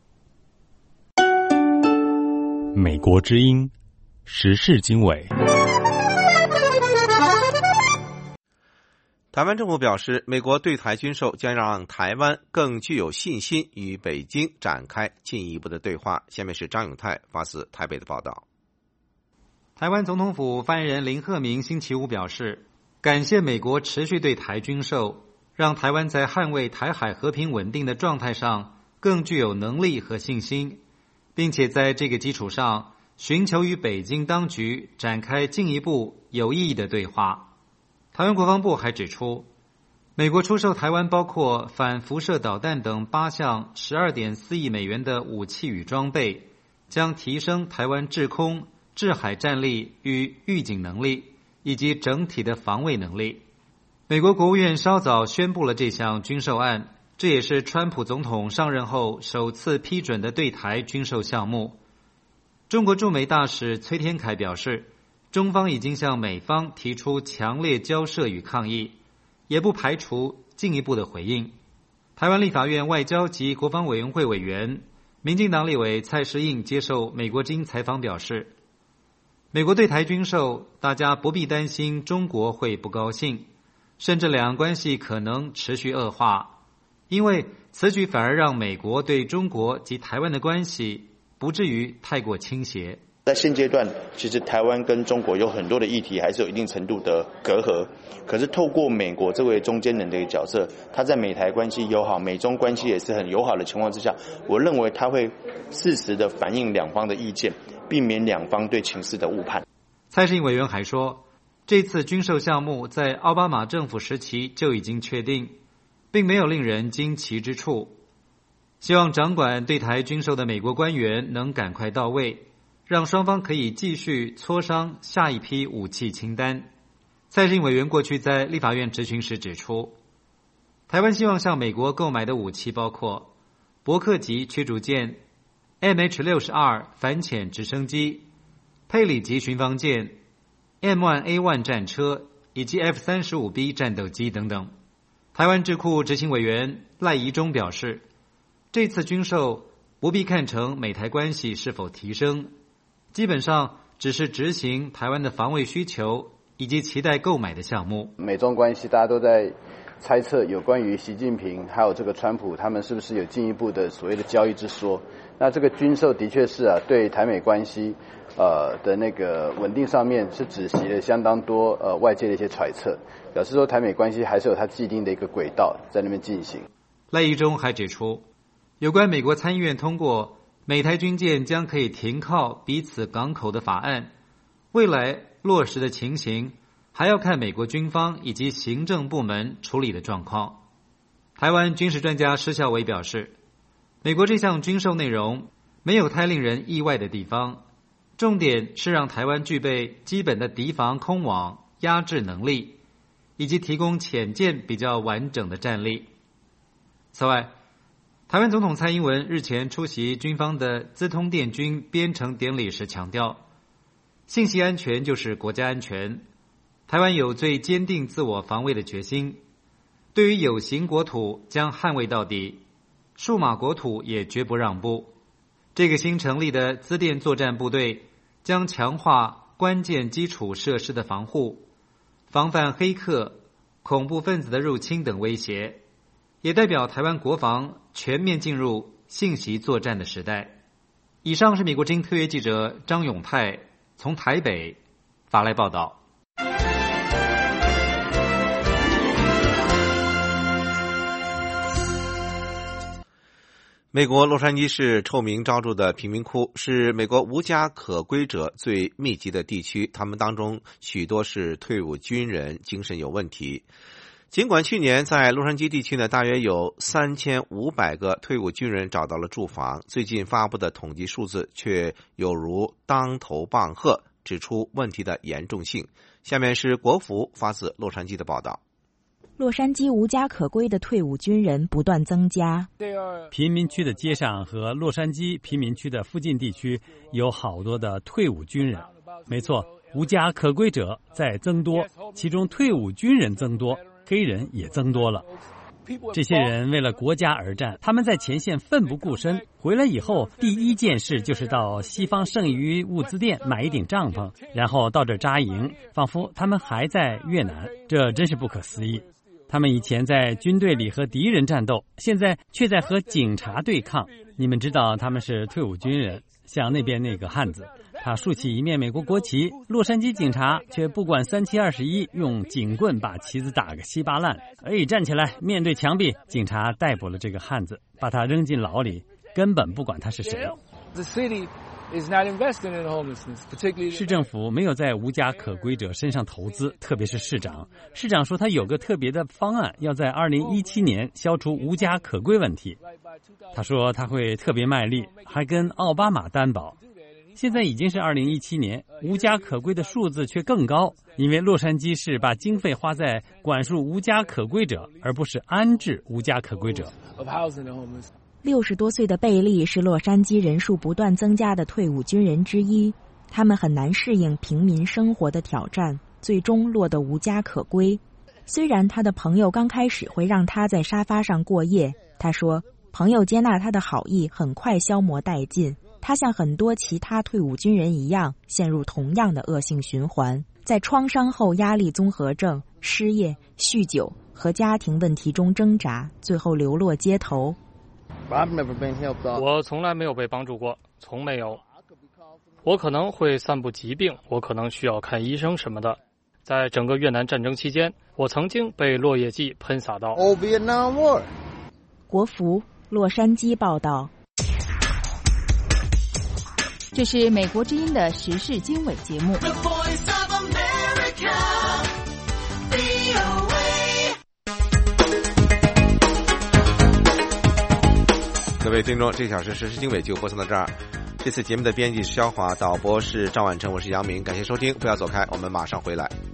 美国之音时事经纬。 台湾政府表示，美国对台军售将让台湾更具有信心与北京展开进一步的对话。下面是张永泰发自台北的报道。 台湾总统府发言人林鹤鸣星期五表示，感谢美国持续对台军售，让台湾在捍卫台海和平稳定的状态上更具有能力和信心，并且在这个基础上寻求与北京当局展开进一步有意义的对话。台湾国防部还指出，美国出售台湾包括反辐射导弹等八项 十二点四亿美元的武器与装备，将提升台湾制空、制海战力与预警能力，以及整体的防卫能力。美国国务院稍早宣布了这项军售案，这也是川普总统上任后首次批准的对台军售项目。中国驻美大使崔天凯表示，中方已经向美方提出强烈交涉与抗议，也不排除进一步的回应。台湾立法院外交及国防委员会委员、民进党立委蔡适应接受美国之音采访表示，美国对台军售，大家不必担心中国会不高兴，甚至两岸关系可能持续恶化，因为此举反而让美国对中国及台湾的关系不至于太过倾斜。 在现阶段，其实台湾跟中国有很多的议题还是有一定程度的隔阂，可是透过美国这位中间人的一个角色，他在美台关系友好、美中关系也是很友好的情况之下，我认为他会适时的反映两方的意见，避免两方对情势的误判。 蔡适应委员还说，这次军售项目在奥巴马政府时期就已经确定，并没有令人惊奇之处，希望掌管对台军售的美国官员能赶快到位， 让双方可以继续磋商下一批武器清单。蔡适应委员过去在立法院质询时指出，台湾希望向美国购买的武器包括伯克级驱逐舰、M H 六十二 反潜直升机、佩里级巡防舰、M 一 A 一 战车以及 F 三十五 B 战斗机等等。台湾智库执行委员赖宜中表示，这次军售不必看成美台关系是否提升，基本上只是执行台湾的防卫需求以及期待购买的项目。 美中关系大家都在猜测有关于习近平还有这个川普他们是不是有进一步的所谓的交易之说。那这个军售的确是啊，对台美关系呃的那个稳定上面是止息了相当多呃外界的一些揣测，表示说台美关系还是有它既定的一个轨道在那边进行。 赖宜中还指出，有关美国参议院通过美台军舰将可以停靠彼此港口的法案，未来落实的情形还要看美国军方以及行政部门处理的状况。台湾军事专家施孝伟表示，美国这项军售内容没有太令人意外的地方，重点是让台湾具备基本的敌防空网压制能力，以及提供潜舰比较完整的战力。此外，台湾总统蔡英文日前出席军方的资通电军编成典礼时强调，信息安全就是国家安全，台湾有最坚定自我防卫的决心，对于有形国土将捍卫到底，数码国土也绝不让步。这个新成立的资电作战部队将强化关键基础设施的防护，防范黑客、恐怖分子的入侵等威胁，也代表台湾国防全面进入信息作战的时代。以上是美国之音特约记者张永泰从台北发来报道。 美国洛杉矶市臭名昭著的贫民窟是美国无家可归者最密集的地区，他们当中许多是退伍军人，精神有问题。尽管去年在洛杉矶地区呢，大约有三千五百个退伍军人找到了住房，最近发布的统计数字却有如当头棒喝，指出问题的严重性。下面是国福发自洛杉矶的报道。 洛杉矶无家可归的退伍军人不断增加， 贫民区的街上和洛杉矶贫民区的附近地区有好多的退伍军人。没错，无家可归者在增多，其中退伍军人增多，黑人也增多了。这些人为了国家而战，他们在前线奋不顾身，回来以后第一件事就是到西方剩余物资店买一顶帐篷，然后到这扎营，仿佛他们还在越南。这真是不可思议。他们以前在军队里和敌人战斗，现在却在和警察对抗。你们知道他们是退伍军人，像那边那个汉子，他竖起一面美国国旗，洛杉矶警察却不管三七二十一，用警棍把旗子打个稀巴烂。哎，站起来，面对墙壁，警察逮捕了这个汉子，把他扔进牢里，根本不管他是谁。市政府没有在无家可归者身上投资，特别是市长。市长说他有个特别的方案，要在二零一七年消除无家可归问题。他说他会特别卖力，还跟奥巴马担保。现在已经是二零一七年，无家可归的数字却更高，因为洛杉矶市把经费花在管束无家可归者，而不是安置无家可归者。 六十多岁的贝利是洛杉矶人数不断增加的退伍军人之一，他们很难适应平民生活的挑战，最终落得无家可归。虽然他的朋友刚开始会让他在沙发上过夜，他说朋友接纳他的好意很快消磨殆尽，他像很多其他退伍军人一样陷入同样的恶性循环，在创伤后压力综合症、失业、酗酒和家庭问题中挣扎，最后流落街头。 我从来没有被帮助过，从没有。我可能会散布疾病，我可能需要看医生什么的。在整个越南战争期间，我曾经被落叶剂喷洒到。 国福洛杉矶报道。 这是美国之音的时事经纬节目。 各位听众，这小时时事经纬就播送到这儿。 这次节目的编辑是肖华，导播是赵婉成，我是杨明，感谢收听，不要走开，我们马上回来。